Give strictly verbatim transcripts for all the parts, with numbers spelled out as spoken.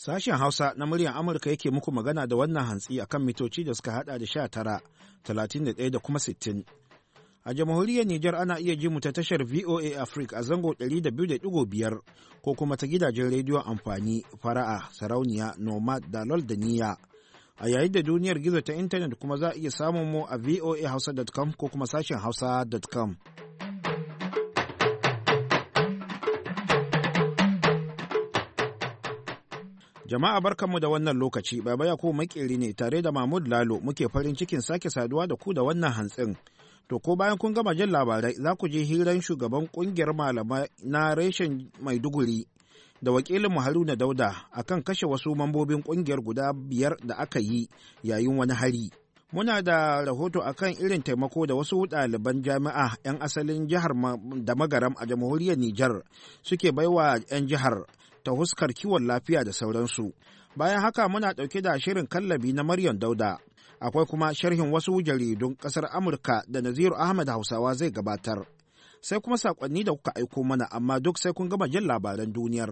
Sashen Hausa na muryar Amurka yake muku magana da wannan hantsi akan mitoci da suka hada da sha tara, talatin da ɗaya da kuma sittin. A jamhuriyar Nijar ana iya ji mu ta tashar V O A Africa a zango ɗari da biyu da ɗigo biyar ko kuma ta gidajen rediyon amfani fara'a, sarauniya, nomad, dalol da niyya. A yayin da duniyar gizo ta intanet kuma za a iya samun mu a voa hausa dot com ko kuma sashen hausa dot com. Jama'a barkanmu da wannan lokaci, Baba Yakubu Makeri ne tare da Mahmud Lalo muke farin cikin sake saduwa da ku da wannan hantsin. To ko bayan kun gama jin labarai za ku je hiran shugaban kungiyar malamai na reshen Maiduguri da wakilin Haruna Dauda akan kashe wasu mambobin kungiyar guda biyar da aka yi yayin wani hari. Muna da rahoto akan irin taimako da wasu ɗaliban jami'a 'yan asalin jihar da Magaram a jamhuriyar Nijar suke baiwa 'yan jihar ta huskar kiwon lafiya da sauransu. Bayan haka muna ɗauke da shirin kallabi na Maryam Dauda. Akwai kuma sharhin wasu jaridun ƙasar Amurka da Naziru Ahmad Hausawa zai gabatar. Sai kuma saƙonni da kuka aiko mana, amma duk sai kun gama jin labaran duniyar.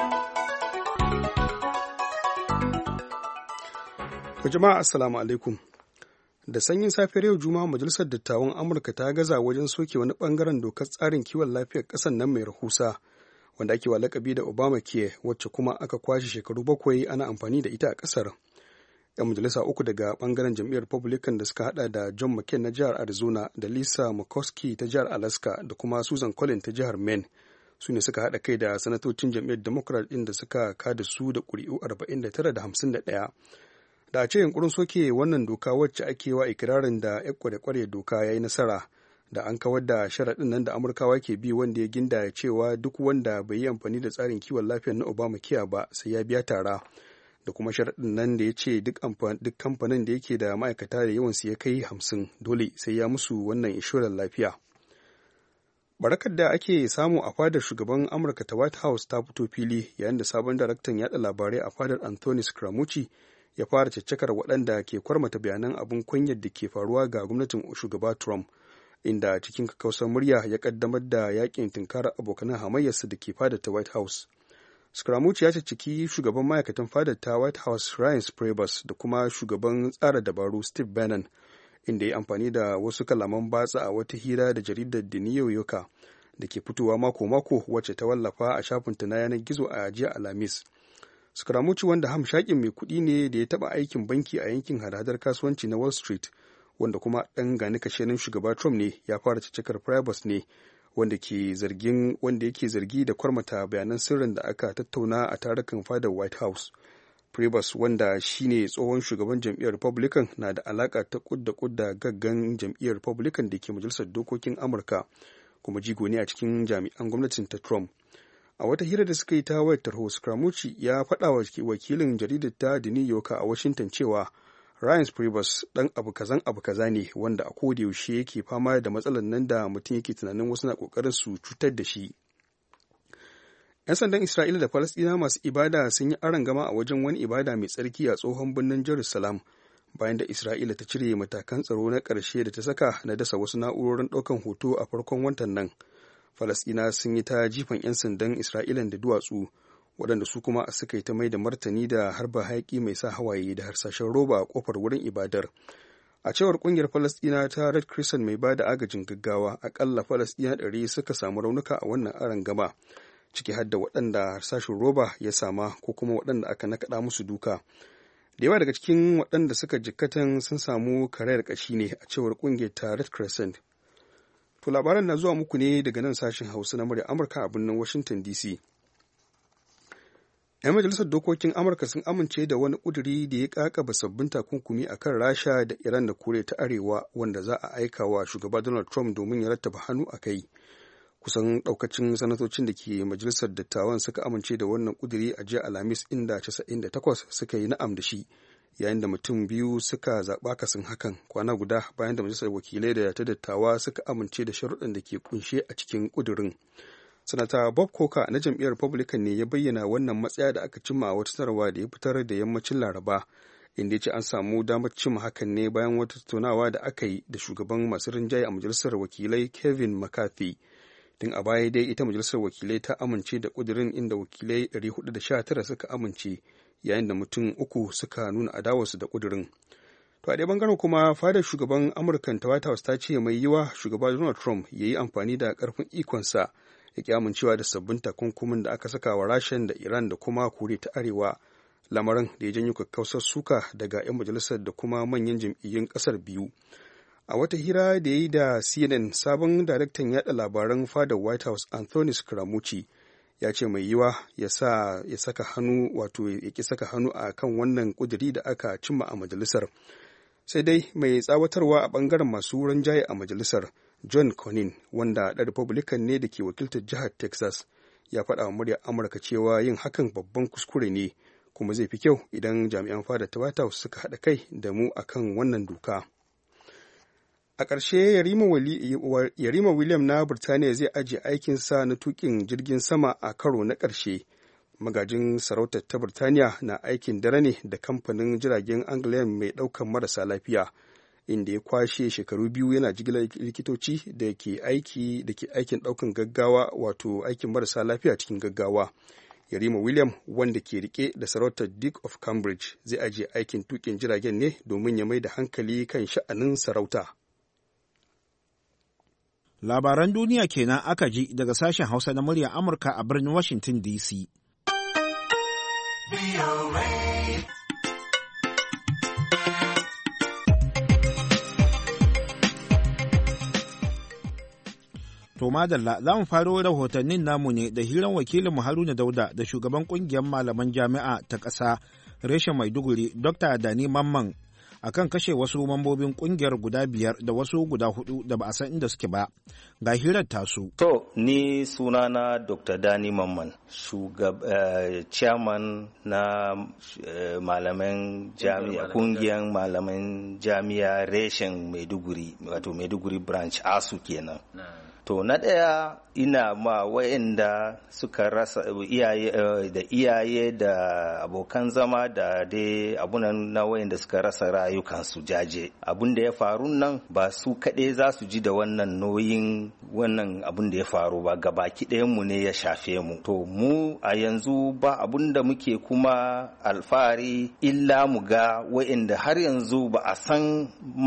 Jama'a assalamu alaikum. Da sanyin safiyar yau Juma'a Majalisar Dattawan Amurka ta gaza wajen soke wani bangaren dokar tsarin kiwon lafiyar ƙasar nan mai rahusa, wanda ake wa lakabi da Obamacare, wacce kuma aka kwashe shekaru bakwai ana amfani da ita a ƙasar. 'Yan majalisa uku daga bangaren jam'iyyar Republican da suka hada da John McCain na jihar Arizona da Lisa Murkowski ta jihar Alaska da kuma Susan Collins ta jihar Maine su ne suka haɗa kai da sanatocin jam'iyyar Democrat ɗin da suka kada su da ƙuri'u arba'in da tara da hamsin da ɗaya. Da a ce yunkurin soke wannan doka wacce ake wa ikirarin da ya kware-kware doka ya yi nasara, da an kawar da sharaɗin nan da Amurkawa ke bi wanda ya ginda cewa duk wanda bai yi amfani da tsarin kiwon lafiya na Obamacare ba sai ya biya tara, da kuma sharaɗin nan da ya ce duk kamfanin da yake da ma'aikata da yawansu ya kai hamsin dole sai ya musu wannan inshorar lafiya. Barakar da ake samu a fadar shugaban Amurka ta White House ta fito fili yayin da sabon daraktan yaɗa labarai a fadar Anthony Scaramucci ya fara caccakar waɗanda ke kwarmata bayanan abin kunyar da ke faruwa ga gwamnatin shugaba Trump, inda cikin kakkausar murya ya kaddamar da yakin tunkarar abokanan hamayyarsa da ke fadar ta White House. Scaramucci ya cicciki shugaban ma'aikatan fadar ta White House Ryan Priebus da kuma shugaban tsara dabaru Steve Bannon, inda ya amfani da wasu kalaman batsa a wata hira da jaridar The New Yorker da ke fitowa mako-mako wacce ta wallafa a shafinta na yanar gizo a jiya Alhamis. Scaramucci, wanda hamshakin mai kuɗi ne da ya taɓa aikin banki a yankin hada-hadar kasuwanci na Wall Street, wanda kuma ɗan gani kashenin shugaba Trump ne, ya fara caccakar Priebus ne, wanda ke zargin wanda yake zargi da kwarmata bayanan sirrin da aka tattauna a tarukan fadar White House. Priebus, wanda shine tsohon shugaban jam'iyyar Republican, na da alaka ta kudda kudda gaggan jam'iyyar Republican da ke majalisar dokokin Amurka, kuma jigo ne a cikin jami'an gwamnatin ta Trump. A wata hira da suka yi ta wayar tarho, Scaramucci ya faɗa wa wakilin jaridar ta The New Yorker a Washington cewa Ryan Priebus ɗan abu kazan abu kaza ne, wanda a koda yaushe yake fama da matsalar nan da mutum yake tunanin wasu na ƙoƙarin su cutar da shi. 'Yan sandan Isra'ila da Falasɗina masu ibada sun yi arangama a wajen wani ibada mai tsarki a tsohon birnin Jerusalem, bayan da Isra'ila ta cire matakan tsaro na ƙarshe da ta saka na dasa wasu na'urorin ɗaukan hoto a farkon watan nan. Falasɗina sun yi ta jifan 'yan sandan Isra'ilan da duwatsu, waɗanda su kuma suka yi ta mai da martani da harba hayaƙi mai sa hawaye da harsashen roba a ƙofar wurin ibadar. A cewar ƙungiyar Falasɗina ta Red Crescent mai ba da agajin gaggawa, aƙalla Falasɗina ɗari suka samu raunuka a wannan arangama, ciki har da waɗanda harsashin roba ya sama ko kuma waɗanda aka nakaɗa musu duka. Da yawa daga cikin waɗanda suka jikkatan sun samu karayar ƙashi ne, a cewar ƙungiyar ta Red Crescent. To labaran na zuwa muku ne daga nan sashen Hausa na murya Amurka a birnin Washington D C. 'Yan majalisar dokokin Amurka sun amince da wani ƙuduri da ya ƙaƙaba sabbin takunkumi a kan Rasha da Iran da Koriya ta Arewa, wanda za a aika wa shugaba Donald Trump domin ya rattaba hannu a kai. Kusan ɗaukacin sanatocin da ke majalisar dattawan suka amince da wannan ƙuduri a jiya Alhamis, inda casa'in da takwas suka yi na'am da shi, yayin da mutum biyu suka zaɓa kasin hakan, kwana guda bayan da majalisar wakilai da ta dattawa suka amince da sharuɗan da ke kunshe a cikin ƙudurin. Sanata Bob Corker na jam'iyyar Republican ne ya bayyana wannan matsaya da aka cimma a wata sanarwa da ya fitar da yammacin Laraba, inda ya ce an samu damar cimma hakan ne bayan wata tattaunawa da aka yi da shugaban masu rinjaye a majalisar wakilai Kevin McCarthy. Tun a baya dai ita majalisar wakilai ta amince da ƙudurin, inda wakilai ɗari hudu da sha tara suka amince, yayin da mutum uku suka nuna adawarsu da ƙudurin. To a ɗaya bangaren kuma fadar shugaban Amurkan ta White House ta ce mai yiwa shugaba Donald Trump ya yi amfani da ƙarfin ikonsa ya ƙi amincewa da sabbin takunkumin da aka saka wa Rasha da Iran da kuma Koriya ta Arewa, lamarin da ya janyo kakkausar suka daga 'yan majalisar da kuma manyan jam'iyyun ƙasar biyu. A wata hira da ya yi da C N N, sabon daraktan yaɗa labaran fadar White House Anthony Scaramucci ya ce mai yiwa ya sa ya saka hannu wato ya ƙi saka hannu a kan wannan ƙuduri da aka cimma a majalisar. Sai dai mai tsawatarwa a ɓangaren masu ranjaye a majalisar, John Cornyn, wanda ɗan Republican ne da ke wakiltar jihar Texas, ya faɗa wa muryar Amurka cewa yin hakan babban kuskure ne, kuma zai fi kyau idan jami'an fadar ta White House suka haɗa kai da mu akan wannan doka. A ƙarshe, Yarima William na Birtaniya zai ajiye aikinsa na tuƙin jirgin sama a karo na ƙarshe. Magajin sarautar ta Birtaniya na aikin dare ne da kamfanin jiragen Anglian mai ɗaukan marasa lafiya, inda ya kwashe shekaru biyu yana jigilar likitoci da ke aiki da ke aikin ɗaukan gaggawa, wato aikin marasa lafiya cikin gaggawa. Yarima William, wanda ke rike da sarautar Duke of Cambridge, zai ajiye aikin tuƙin jiragen ne domin ya mai da hankali kan sha'anin sarauta. Labaran duniya kenan aka ji daga sashen Hausa na muryar Amurka a birnin Washington D C. To madalla, za mu faro rahotannin namu ne da hiran wakilin Haruna Dauda da shugaban kungiyar malaman jami'a ta ƙasa reshen Maiduguri, Dokta Dani Mamman, akan kashe wasu mambobin kungiyar guda biyar da wasu guda hudu da ba a san inda suke ba. Ga hirar tasu. To, ni sunana Dokta Dani Mamman, shugab uh, chairman na uh, malaman jami'a, kungiyar malaman jami'a reshen Maiduguri, wato Maiduguri branch ASU kenan. Nah. To, na ɗaya ina ma wa'inda suka rasa iyaye da iyaye da abokan zama da dai abunan na wa'inda suka rasa rayukansu jaje. Abun da ya faru nan ba su kaɗai za su ji da wannan noyin wannan abun da ya faru ba, gabaki ɗayanmu ne ya shafe mu. To mu a yanzu ba abun da muke kuma alfahari illa mu ga wa'inda har yanzu ba a san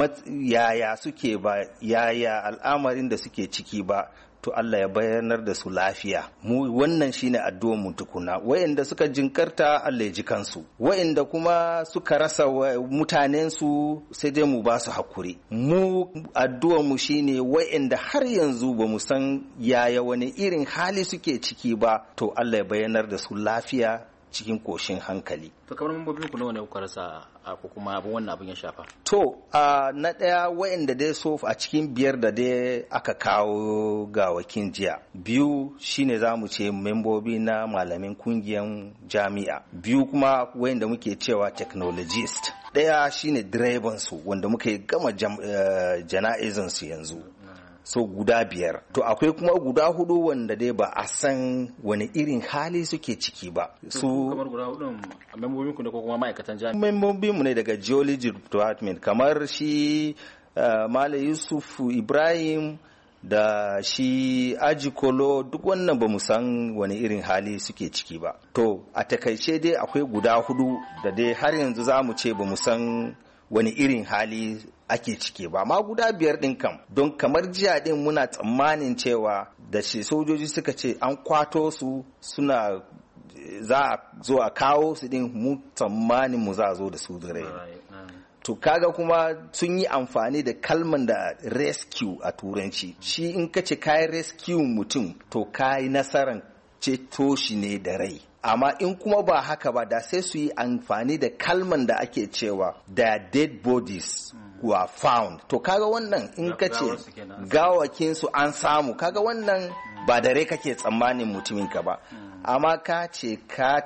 yaya suke ba, yaya al'amarin da suke ciki ba. To Allah ya bayanar da su lafiya. Mu wannan shine addu'ar mu tukuna. Wayanda suka jinkarta Allah ya ji kansu. Wayanda kuma suka rasa mutanen su sai dai mu ba su hakuri. Mu addu'ar mu shine wayanda har yanzu ba mu san yaya wani irin hali suke ciki ba, to Allah ya bayanar da su lafiya cikin koshin hankali. To kamar mambobin ku nawa ne kuka rasa ko kuma abin wannan abin ya shafa? To uh, na ɗaya wa'inda dai so a cikin biyar da dai aka kawo gawakin jiya, biyu shine za mu ce membobi na malamin kungiyan jami'a, biyu kuma wa'inda muke cewa technologist, ɗaya shine direban su wanda muke gama uh, jana'izan su yanzu. So guda biyar. To akwai kuma guda hudu wanda dai ba a san wani irin hali suke ciki ba. Su kamar guda hudun membobin ku ne ko kuma ma'aikatan jami'a? Membobin mu ne daga geology department, kamar shi uh, Malam Yusuf Ibrahim da shi Ajikolo, duk wannan ba mu san wani irin hali suke ciki ba. To a takaice dai akwai guda hudu da dai har yanzu za mu ce ba mu san wani irin hali ake cike ba, ma guda biyar ɗin kam, don kamar jiya ɗin muna tsammanin cewa da shi sojoji suka ce an kwato su suna za a zo a kawo su ɗin, mu tsammanin mu za a zo da su da rai. To kaga kuma sun yi amfani da kalman da rescue a turanci, shi in ka ce kayi rescue mutum to kayi nasaran ceto shi ne da rai. Amma in kuma ba haka ba, da sai su yi amfani da kalman da ake cewa da dead bodies were found. To kaga wannan in ka ce gawakin su an samu, kaga wannan ba da rai kake tsammanin mutumin ka ba. Amma ka ce ka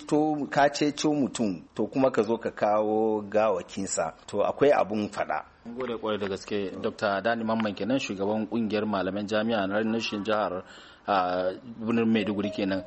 ceto mutum, to kuma ka zo ka kawo gawakinsa, to akwai abun fada. Gode kwarai da gaske Dokta Dani Mamman kenan, shugaban kungiyar malaman jami'a na rashin jihar birnin Maiduguri kenan.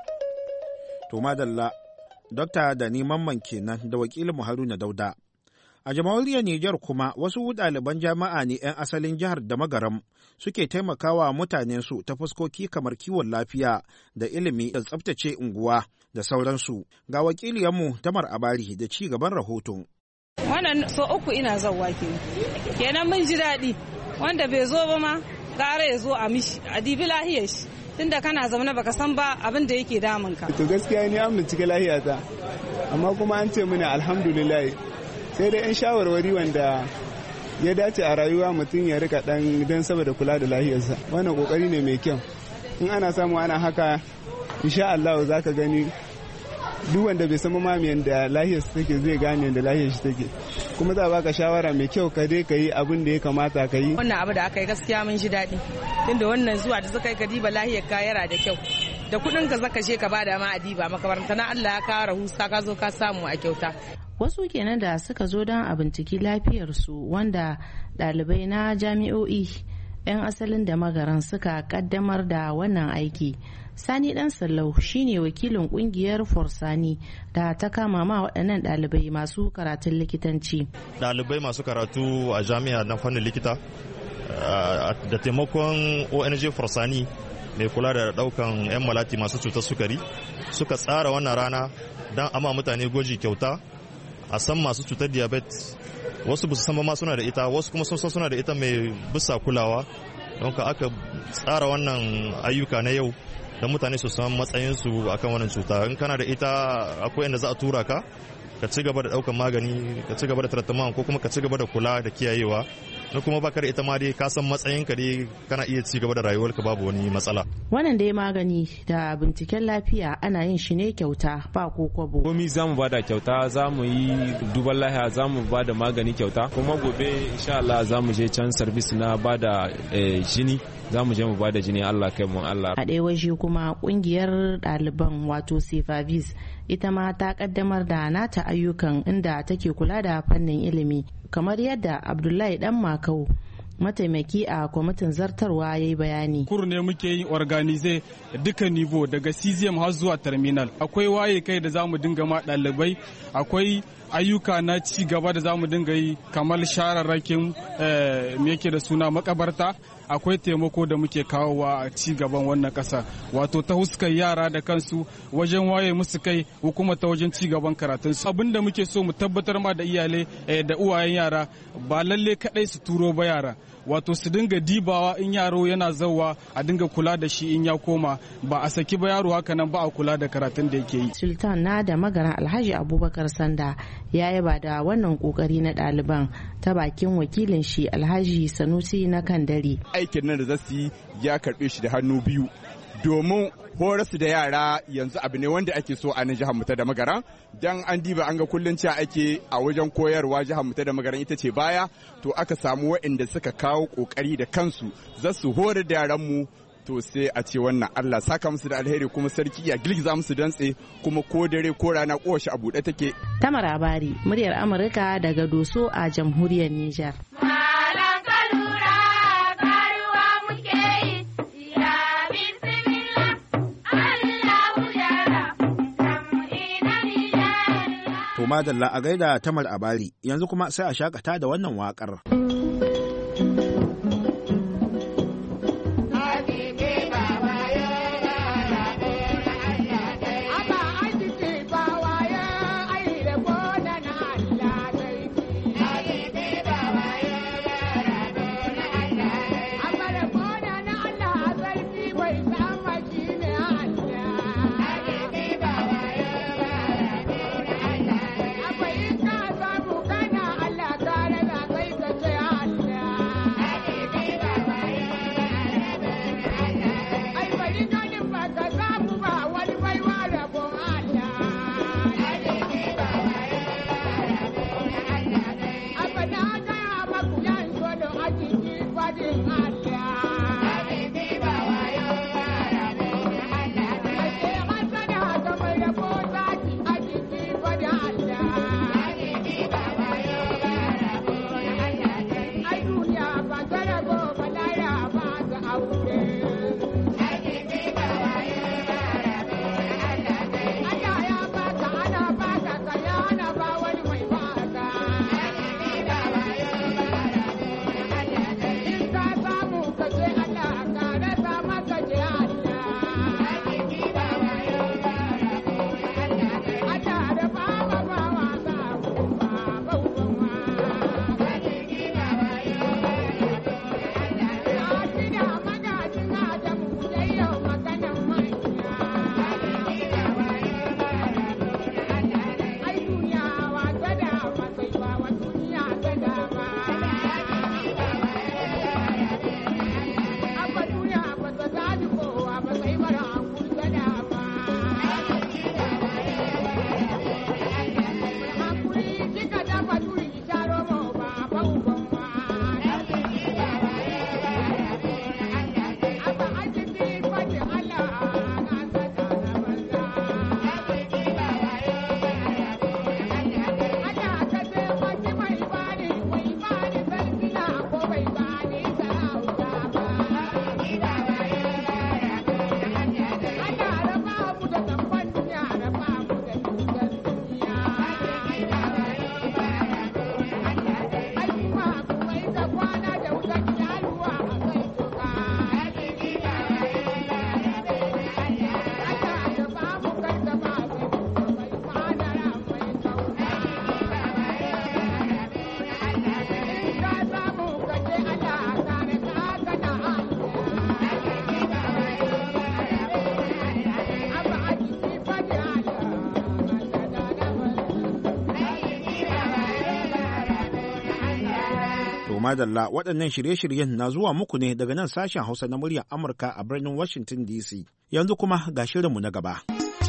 To madalla, Dokta Dani Mamman kenan da wakilin Haruna Dauda. A jamhuriyar Nijar kuma wasu ɗaliban jami'a ne 'yan asalin jihar da magaram suke taimakawa mutanensu ta fuskoki kamar kiwon lafiya da ilimi da tsabtace unguwa da sauransu. Ga wakiliyanmu Tamar Abari da ci gaban rahoton. Wannan so uku ina zauwa kenan. Kenan mun ji daɗi wanda bai zo ba ma gara ya zo a mishi a dibi lahiyar shi. Tunda kana zaune baka san ba abin da yake damun ka. To gaskiya ni an bincike lahiyata amma kuma an ce mini alhamdulillah sai dai yan shawarwari wanda ya dace a rayuwa mutum ya rika dan dan saboda kula da lahiyarsa. Wannan kokari ne mai kyau. In ana samu ana haka insha Allah zaka gani duk wanda bai san mamiyan da lahiyarsa take zai gane da lahiyar shi take. Kuma za a baka shawara mai kyau ka dai ka yi abin da ya kamata ka yi. Wannan abu da aka yi gaskiya mun ji daɗi. Tunda wannan zuwa da suka yi ka diba lahiyar ka yara da kyau. Da kuɗin ka zaka je ka bada ma a diba makabarta na Allah ya kawo rahusa ka zo ka samu a kyauta. Wasu kenan da suka zo don a binciki lafiyarsu wanda ɗalibai na jami'o'i 'yan asalin da magaran suka kaddamar da wannan aiki. Sani Dan Sallau shine wakilin kungiyar Forsani da ta kama ma waɗannan ɗalibai masu karatun likitanci. Ɗalibai masu karatu a jami'a na fannin likita da taimakon O N G Forsani mai kula da ɗaukan 'yan malati masu cutar sukari suka tsara wannan rana don ama mutane gwaji kyauta a san masu cutar diabetes. Wasu ba su san ma suna da ita, wasu kuma sun san suna da ita mai bisa kulawa. Don ka aka tsara wannan ayyuka na yau da mutane su san matsayinsu akan wannan cuta. In kana da ita akwai inda za a tura ka ka ci gaba da daukan magani, ka ci gaba da tarattaman ko kuma ka ci gaba da kula da kiyayewa. Na kuma baka da ita ma dai ka san matsayinka dai kana iya ci gaba da rayuwarka babu wani matsala. Wannan dai magani da binciken lafiya ana yin shi ne kyauta ba ko kwabo. Komi za mu bada kyauta, za mu yi duban lafiya, za mu bada magani kyauta. Kuma gobe insha Allah za mu je can service na bada jini. Za mu je mu bada jini Allah kai mu Allah. A ɗaya waje kuma kungiyar ɗaliban wato Sefavis ita ma ta kaddamar da nata ayyukan inda take kula da fannin ilimi kamar yadda Abdullahi Dan Makau mataimaki a kwamitin zartarwa ya yi bayani. Kur ne muke yin organize duka nivo daga C Z M har zuwa terminal. Akwai waye kai da za mu dinga ma ɗalibai, akwai ayyuka na ci gaba da za mu dinga yi kamar shararrakin me yake da suna makabarta. Akwai taimako da muke kawowa a ci gaban wannan ƙasa, wato ta huskar yara da kansu wajen waye musu kai ko kuma ta wajen ci gaban karatunsu. Abin da muke so mu tabbatar ma da iyalai da uwayen yara ba lalle kaɗai su turo ba yara, wato su dinga dibawa in yaro yana zauwa a dinga kula da shi in ya koma, ba a saki ba yaro haka nan ba a kula da karatun da yake yi. Sultan na da magaran Alhaji Abubakar Sanda ya yaba da wannan kokari na ɗaliban ta bakin wakilin shi Alhaji Sanusi na Kandari. Aikin nan da za su yi ya karɓe shi da hannu biyu domin horarsu da yara yanzu abu ne wanda ake so a nan jihar mu ta da magaran, dan an diba an ga kullun cewa ake a wajen koyarwa jihar mu ta da magaran ita ce baya, to aka samu waɗanda suka kawo kokari da kansu za su horar da yaran mu, to sai a ce wannan Allah saka musu da alheri kuma sarki ya girgiza musu dantse kuma ko dare ko rana kowace a buɗe take. Tamar Abari, muryar Amurka daga Doso a jamhuriyar Nijar. To madalla a gaida Tamar Abari, yanzu kuma sai a shakata da wannan waƙar. madalla waɗannan shirye-shiryen na zuwa muku ne daga nan sashen Hausa na muryar Amurka a birnin Washington D C. Yanzu kuma ga shirinmu na gaba.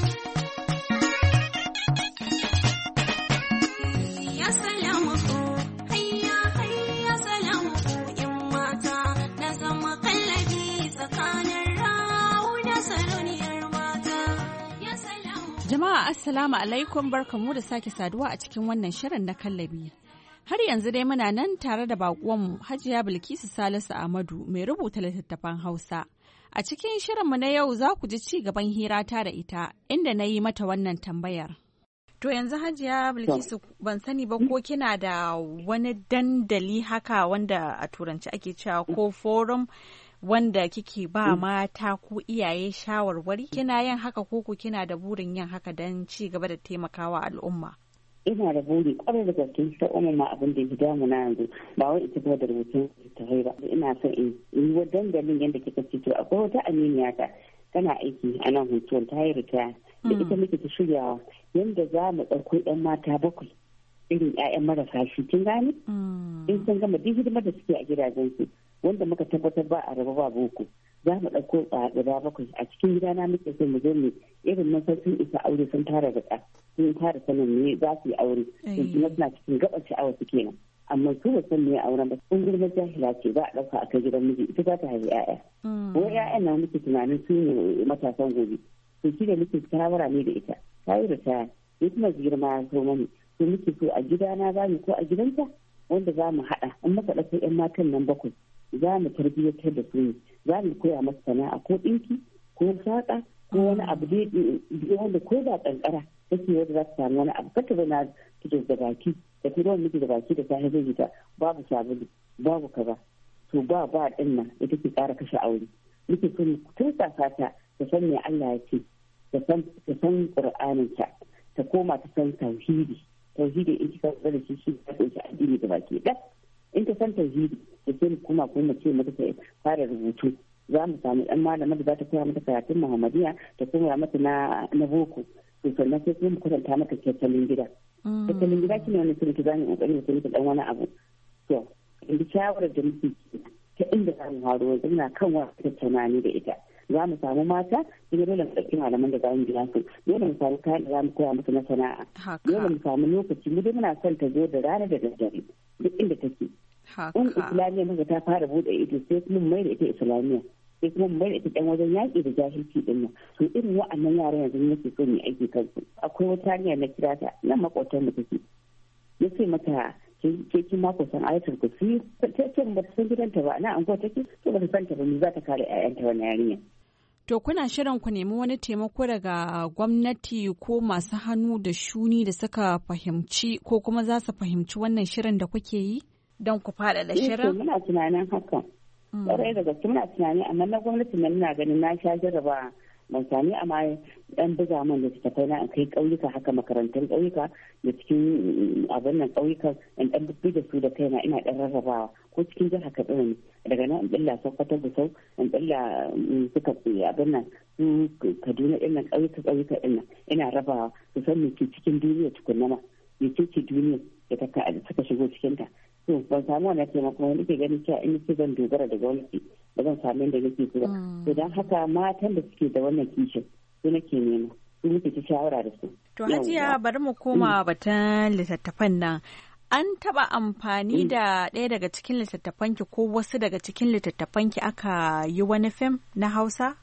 Jama'a Assalamu alaikum, barkamu da sake saduwa a cikin wannan shirin na kallabi. Har yanzu dai muna nan tare da baƙonmu Hajiya Bilkisu Salisu Ahmadu mai rubuta littattafan Hausa. A cikin shirinmu na yau za ku ji ci gaban hirata da ita inda na yi mata wannan tambayar. To yanzu Hajiya Bilkisu ban sani ba ko kina da wani dandali haka wanda a turanci ake cewa ko forum wanda kike ba mata ko iyaye shawarwari, kina yin haka ko ku kina da burin yin haka don ci gaba da taimakawa al'umma? Ina da buri kwarai da gaske ta umma abin da ya damu na yanzu ba wai ita ba da rubutun ta ba. Ina son in yi wa dandalin yadda kika ce to akwai wata aminiya ta tana aiki a nan hutuwar ta yi ritaya da ita muke ta shiryawa yadda za mu ɗauko ɗan mata bakwai irin 'ya'yan marasa shi kin gane? In sun gama duk hidimar da suke a gidajensu wanda muka tabbatar ba a raba ba boko za mu ɗauko a guda bakwai a cikin gidana muke so mu zo mu irin nan sun isa aure sun tara da ɗa sun tara sanin ne za su yi aure sun kuma suna cikin gaɓar sha'awa su kenan amma su ba san me auren ba sun girma jahila ce za a ɗauka a kai gidan miji ita za ta haifi 'ya'ya ko 'ya'yan na muke tunanin su ne matasan gobe to shi da muke shawara ne da ita ta yi ritaya ne kuma girma ya zo mani to muke so a gidana za mu ko a gidanta wanda za mu haɗa in muka ɗauko 'yan matan nan bakwai za mu tarbiyyatar da su ne za mu koya masa sana'a ko ɗinki ko saƙa ko wani abu dai wanda ko da ƙanƙara take wanda za ta samu wani abu kata zana fito da baki da fito miki da baki da safe zai ta babu sabulu babu kaza to ba ba ɗin nan ita ke ƙara kashe aure muke so mu tursasa ta ta san me Allah ya ce ta san ta san Qur'anin ta ta koma ta san tauhidi tauhidi in kika da shi shi ta kunshi addini da baki ɗaya in ta san tauhidi da sai kuma kuma ce mata ta fara rubutu za mu samu ɗan malamar da za ta koya mata karatun Muhammadiyya ta koya mata na na boko to sannan sai kuma mu kwatanta mata tattalin gida tattalin gida shine wani sirri za mu kokari mu mata dan wani abu to inda shawarar da muke ta inda za mu haro yanzu muna kan wa tattauna ne da ita za mu samu mata kuma dole mu ɗauki malaman da za mu biya su dole mu samu kayan da za mu koya mata na sana'a dole mu samu lokaci mu dai muna son ta zo da rana da daddare duk inda take in islamiyya muka ta fara bude ido sai kuma mai da ita islamiyya sai kuma mai da ita dan wajen yaƙi da jahilci din nan to irin wa'annan yaran yanzu nake so mu aiki kansu akwai wata hanya na kira ta nan makwatan mu take ya ce mata ke kin mako san ayatul kursi ta ce ba ta san gidanta ba na an ko take to ba ta san ta ba ni za ta kare ƴaƴanta wannan yarinya. To kuna shirin ku nemi wani taimako daga gwamnati ko masu hannu da shuni da suka fahimci ko kuma za su fahimci wannan shirin da kuke yi don ku faɗaɗa shirin? Muna tunanin hakan. Ƙwarai da gaske muna tunani amma na gwamnati na nuna ganin na sha jarraba ban sami amma ɗan buga man da suka kai na kai ƙauyuka haka makarantar ƙauyuka da cikin abin nan ƙauyukan in ɗan bubbi da su da kaina ina ɗan rarrabawa ko cikin jihar Katsina ne daga nan in ɗilla Sokoto da sau in ɗilla suka abin nan su Kaduna ɗin nan ƙauyuka ƙauyuka ɗin nan ina rabawa su san me ke cikin duniya tukunna ma me ce ce duniya da suka shigo cikinta. To ban samu wannan taimako wani ke ganin cewa in ce zan dogara da gwamnati ba zan samu inda nake so ba. To don haka matan da suke da wannan kishin su nake nema su muke ta shawara da su. To Hajiya bari mu koma batun littattafan nan. An taɓa amfani da ɗaya daga cikin littattafanki ko wasu daga cikin littattafanki aka yi wani fim na Hausa?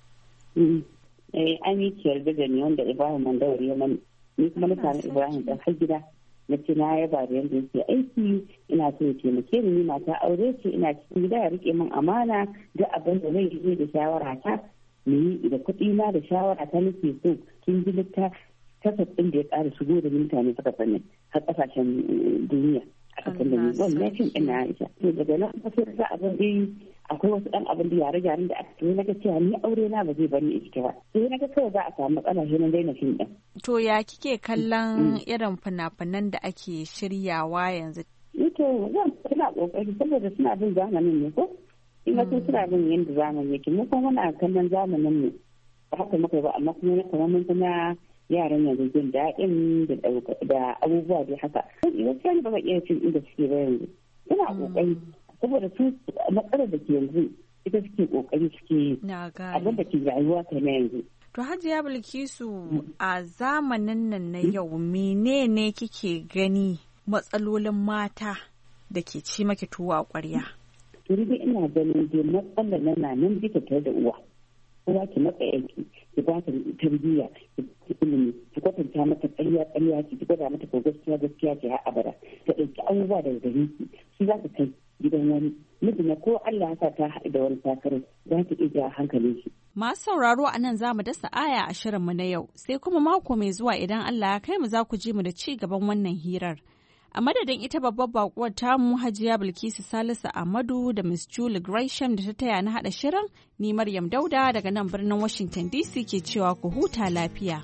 Eh an yi ciyar da ni wanda Ibrahim Mandawari ya mani. Ni kuma na sami Ibrahim ɗan har gida. Na ce na yaba da yadda yake aiki ina so ya taimake ni mata aure ce ina cikin gida ya rike min amana duk abin da zai yi da shawara ta ni da kuɗi na da shawara ta nake so kin ji litta kasaf ɗin da ya ƙara shigo da mutane suka sani har ƙasashen duniya aka san da ni wannan fim ɗin na Aisha to daga nan ba sai da abin dai akwai wasu ɗan abin da yare-yaren da aka yi naga cewa ni aure na ba zai bani ita ba sai naga kawai za a samu matsala shi nan daina fim ɗin. To ya kike kallon irin fina-finan da ake shiryawa yanzu? To zan suna kokari saboda suna bin zamanin ne ko? In ga suna bin yadda zamani yake mu kuma muna kallon zamanin mu ba haka muka ba amma kuma kamar mun tana yaran yanzu jin daɗin da abubuwa dai haka. Gaskiya ne ba ka iya cin inda suke ba yanzu. Suna kokari saboda su matsalar da ke yanzu ita suke kokari suke abin da ke rayuwa ta na yanzu. To Hajiya Bilkisu, a zamanin nan na yau menene kike gani matsalolin mata da ke ci maki tuwa a ƙwarya? Turi dai ina ganin dai matsalar na nan bisa tare da uwa. Uwa ki matsa yanki, ki ba ta tarbiyya, ki ilimi, ki kwatanta mata ƙarya ƙarya ki gwada mata ko gaskiya gaskiya ce har abada. Ta ɗauki abubuwa daga gare ki, shi za ta kai gidan wani. Mijina ko Allah ya sa ta haɗu da wani takarar za ta iya hankalin shi. Masu sauraro a nan za mu dasa aya a shirinmu na yau, sai kuma mako mai zuwa idan Allah ya kai mu za ku ji mu da ci gaban wannan hirar. A madadin ita babbar bakuwar tamu Hajiya Bilkisu Salisu Ahmadu da Miss Julie Gresham da ta taya na haɗa shirin, ni Maryam Dauda daga nan birnin Washington D C ke cewa ku huta lafiya.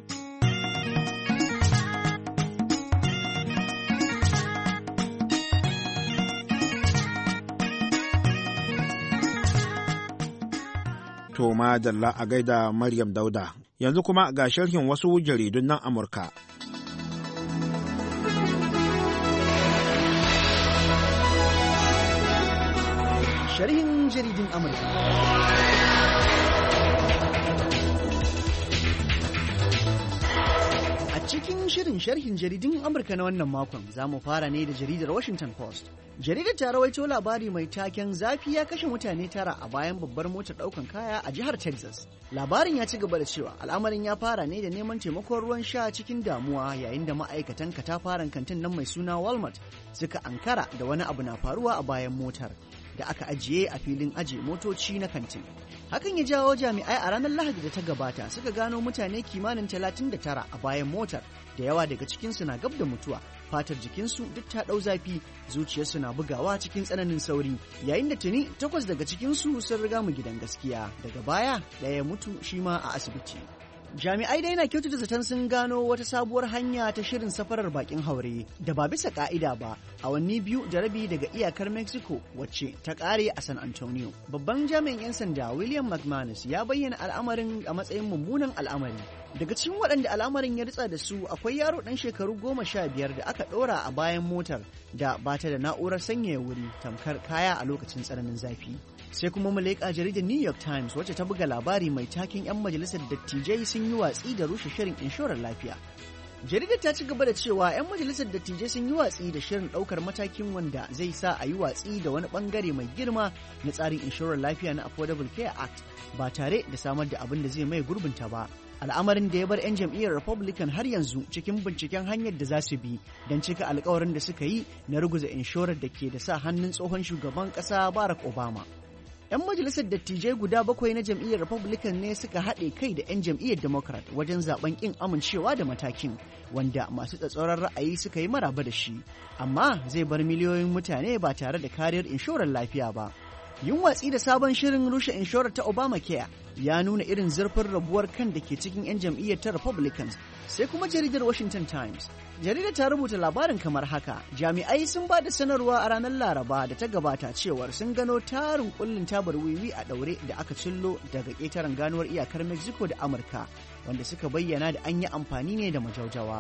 To madalla a gaida Maryam Dauda. Yanzu kuma ga sharhin wasu jaridun nan Amurka. Sharhin jaridun Amurka. A cikin shirin sharhin jaridun Amurka na wannan makon za mu fara ne da jaridar Washington Post. Jaridar ta rawaito labari mai taken zafi ya kashe mutane tara a bayan babbar motar daukan kaya a jihar Texas. Labarin ya ci gaba da cewa al'amarin ya fara ne da neman taimakon ruwan sha cikin damuwa yayin da ma'aikatan katafaren kantin nan mai suna Walmart suka ankara da wani abu na faruwa a bayan motar da aka ajiye a filin ajiye motoci na kantin. Hakan ya jawo jami'ai a ranar Lahadi da ta gabata suka gano mutane kimanin talatin da tara a bayan motar, da yawa daga cikinsu na gab da mutuwa. Fatar jikinsu duk ta ɗau zafi, zuciyarsu na bugawa cikin tsananin sauri, yayin da tuni takwas daga cikinsu sun riga mu gidan gaskiya, daga baya ɗaya mutu shi ma a asibiti. Jami'ai dai na kyautata zaton sun gano wata sabuwar hanya ta shirin safarar bakin haure da ba bisa ka'ida ba awanni biyu da rabi daga iyakar Mexico wacce ta kare a San Antonio. Babban jami'in 'yan sanda William McManus ya bayyana al'amarin a matsayin mummunan al'amari. Daga cikin waɗanda al'amarin ya ritsa da su akwai yaro ɗan shekaru goma sha biyar da aka ɗora a bayan motar da ba ta da na'urar sanyaya wuri tamkar kaya a lokacin tsananin zafi. Sai kuma mu leƙa jaridar New York Times wacce ta buga labari mai taken 'yan majalisar dattijai sun yi watsi da rushe shirin inshorar lafiya. Jaridar ta ci gaba da cewa 'yan majalisar dattijai sun yi watsi da shirin ɗaukar matakin wanda zai sa a yi watsi da wani ɓangare mai girma na tsarin inshorar lafiya na Affordable Care Act ba tare da samar da abin da zai mai gurbinta ba. Al'amarin da ya bar 'yan jam'iyyar Republican har yanzu cikin binciken hanyar da za su bi don cika alkawarin da suka yi na ruguza inshorar da ke da sa hannun tsohon shugaban ƙasa Barack Obama. 'Yan majalisar dattijai guda bakwai na jam'iyyar Republican ne suka haɗe kai da 'yan jam'iyyar Democrat wajen zaben ƙin amincewa da matakin, wanda masu tsatsauran ra'ayi suka yi maraba da shi, amma zai bar miliyoyin mutane ba tare da kariyar inshorar lafiya ba. Yin watsi da sabon shirin rushe inshorar ta Obamacare ya nuna irin zurfin rabuwar kan da ke cikin 'yan jam'iyyar ta Republicans. Sai kuma jaridar Washington Times. Jaridar ta rubuta labarin kamar haka: jami'ai sun ba da sanarwa a ranar Laraba da ta gabata cewar sun gano tarin kullin tabar wiwi a daure da aka cillo daga ƙetaren ganuwar iyakar Mexico da Amurka, wanda suka bayyana da an yi amfani ne da majaujawa.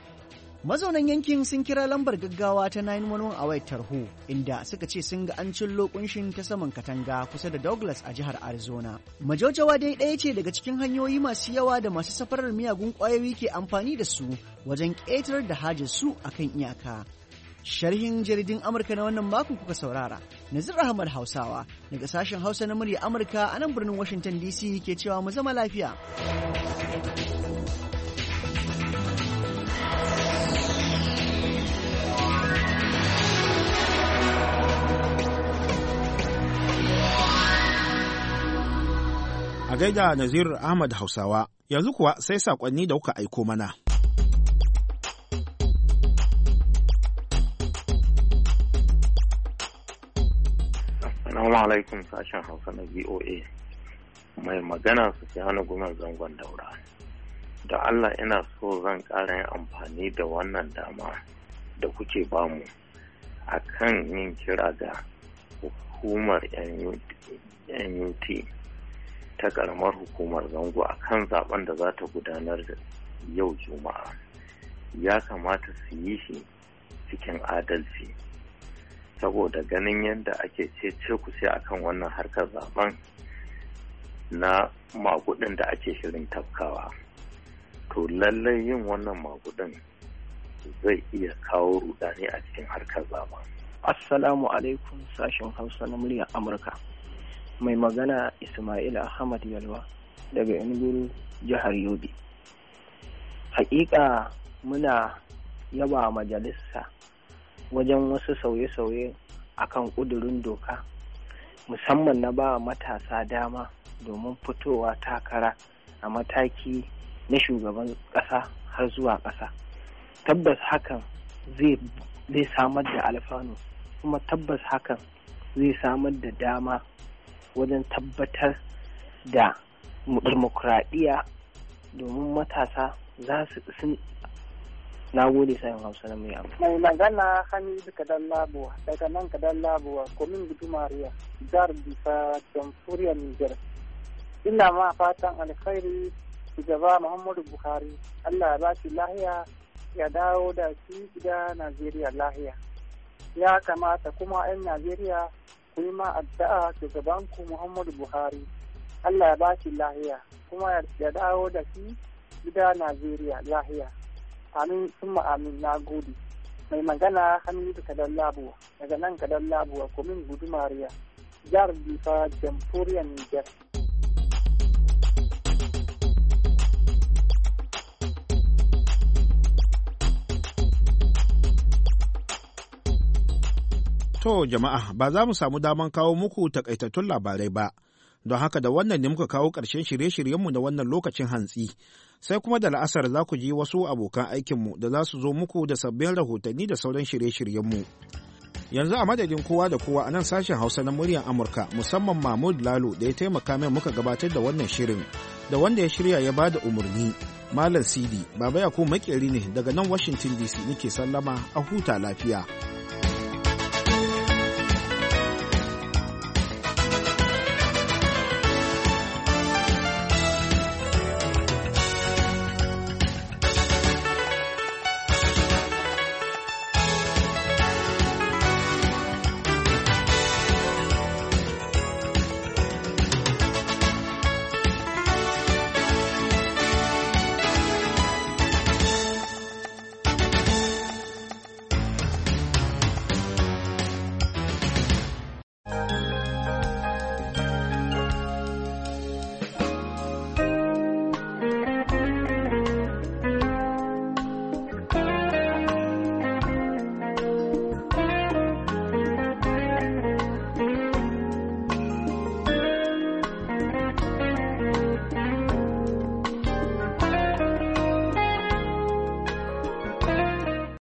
Mazaunan yankin sun kira lambar gaggawa ta nine one one a wayar tarho, inda suka ce sun ga an cillo kunshin ta saman katanga kusa da Douglas a jihar Arizona. Majaujawa dai ɗaya ce daga cikin hanyoyi masu yawa da masu safarar miyagun ƙwayoyi ke amfani da su wajen ƙetar da hajar su akan iyaka. Sharhin jaridun Amurka na wannan makon kuka saurara. Nazir Ahmad Hausawa daga sashen Hausa na murya Amurka a nan birnin Washington D C ke cewa mu zama lafiya. A gaida Nazir Ahmad Hausawa, yanzu kuwa sai saƙonni da kuka aiko mana. Assalamu alaikum sashen Hausa na V O A. Mai magana su fi hana guman zangon daura. Da Allah ina so zan ƙara yin amfani da wannan dama da kuke bamu a kan yin kira ga hukumar N U T ta karamar hukumar zango a kan zaben da za ta gudanar da yau Juma'a. Ya kamata su yi shi cikin adalci, saboda ganin yadda ake cece kuce akan wannan harkar zaben na magudin da ake shirin tafkawa. To lallai yin wannan magudin zai iya kawo rudani a cikin harkar zaben. Assalamu alaikum sashen Hausa na muryar Amurka. Mai magana Ismail Ahmad Yalwa daga Enugu, jihar Yobe. Hakika muna yaba majalisa wajen wasu sauye-sauye akan ƙudurin doka, musamman na ba matasa dama domin fitowa takara a mataki na shugaban ƙasa har zuwa ƙasa. Tabbas hakan zai samar da alfanu, kuma tabbas hakan zai samar da dama wajen tabbatar da dimokuraɗiyya, domin matasa za su sun na gode sayin Hausa na mai abu. Mai magana Hamidu Kadan Labuwa daga nan Kadan Labuwa, komin Gudumariya, jihar Bisa, jamhuriyar Nijar. Ina ma fatan alkhairi shugaba Muhammadu Buhari, Allah ya ba shi lahiya, ya dawo da shi gida Najeriya lahiya. Ya kamata kuma 'yan Najeriya ku yi ma addu'a shugabanku Muhammadu Buhari, Allah ya ba shi lahiya, kuma ya dawo da shi gida Najeriya lahiya. Amin summa amin, na gode. Mai magana Hamidu Kadan Labuwa daga nan Kadan Labuwa, komin Gudumariya, jihar Bifa, jamhuriyar Nijar. To jama'a, ba za mu samu daman kawo muku takaitattun labarai ba, don haka da wannan ne muka kawo ƙarshen shirye-shiryenmu na wannan lokacin hantsi. Sai kuma da la'asar za ku ji wasu abokan aikinmu da za su zo muku da sabbin rahotanni da sauran shirye-shiryenmu. Yanzu a madadin kowa da kowa a nan sashen Hausa na muryar Amurka, musamman Mahmud Lalo da ya taimaka min muka gabatar da wannan shirin, da wanda ya shirya ya ba da umarni, Malam Sidi, Baba Yakubu Makeri ne daga nan Washington D C nake sallama, a huta lafiya.